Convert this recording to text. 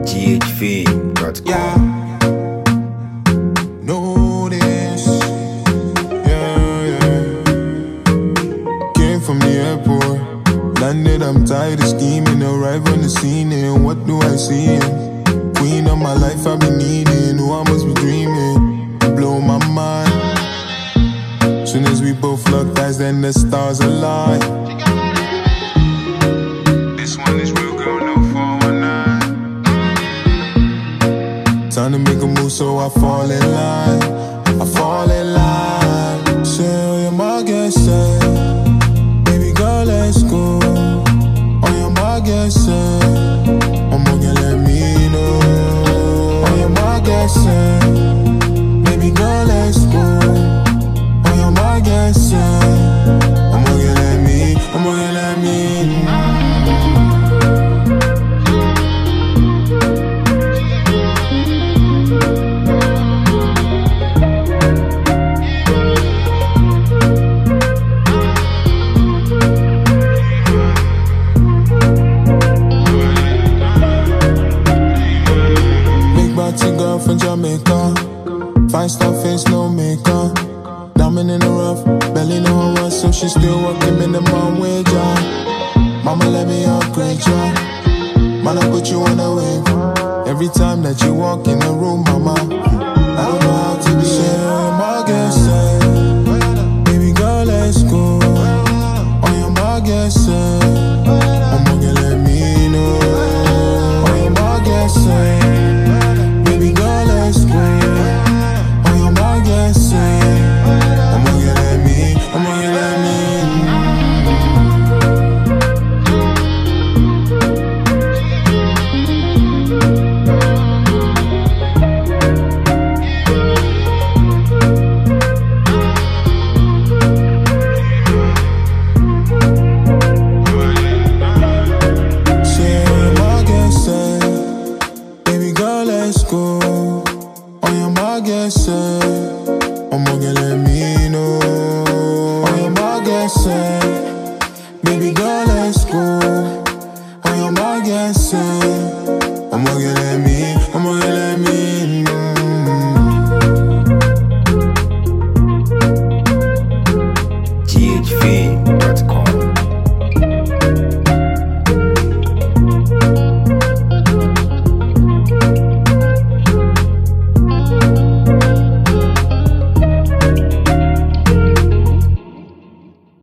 GHV.com. Yeah. Know this. Yeah. Came from the airport. Landed, I'm tired of scheming. Arrive on the scene, and what do I see? Queen of my life, I've been needing. Who I must be dreaming. Blow my mind. Soon as we both locked eyes, then the stars align. This one is real, girl, no 419. Time to make a move, so I fall in line. I fall in line. Say, you're my guest, baby girl, let's go. Oh, you're my guest, I'm gonna let me know. Oh, you're my guest, baby girl, let's go. Oh, you're my guest, I'm gonna let me know. Girl from Jamaica, 5-star face, no makeup. Diamond in the rough, belly no one, so she still working minimum wage. Mama, let me upgrade ya. Man, I put you on the wave. Every time that you walk in the room, mama,